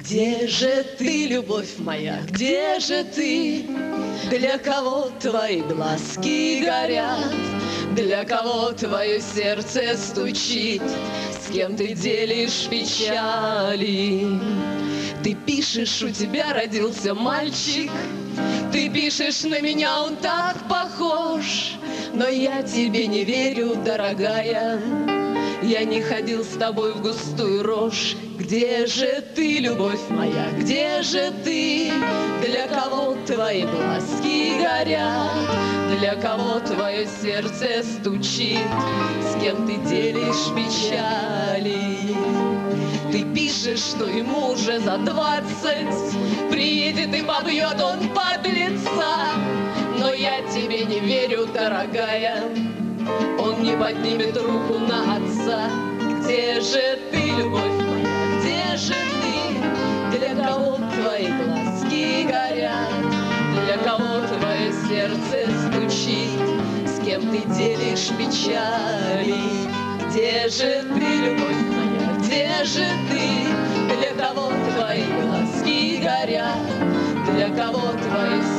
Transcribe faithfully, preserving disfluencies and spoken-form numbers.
Где же ты, любовь моя, где же ты? Для кого твои глазки горят? Для кого твое сердце стучит? С кем ты делишь печали? Ты пишешь, у тебя родился мальчик. Ты пишешь, на меня он так похож. Но я тебе не верю, дорогая. Я не ходил с тобой в густую рожь. Где же ты, любовь моя, где же ты? Для кого твои глазки горят? Для кого твое сердце стучит? С кем ты делишь печали? Ты пишешь, что ему уже за двадцать. Приедет и побьет он подлеца. Но я тебе не верю, дорогая. Он не поднимет руку на отца. Где же ты, любовь моя, где же ты? Для кого твои глазки горят? Для кого твое сердце стучит? С кем ты делишь печали? Где же ты, любовь моя, где же ты? Для кого твои глазки горят? Для кого твое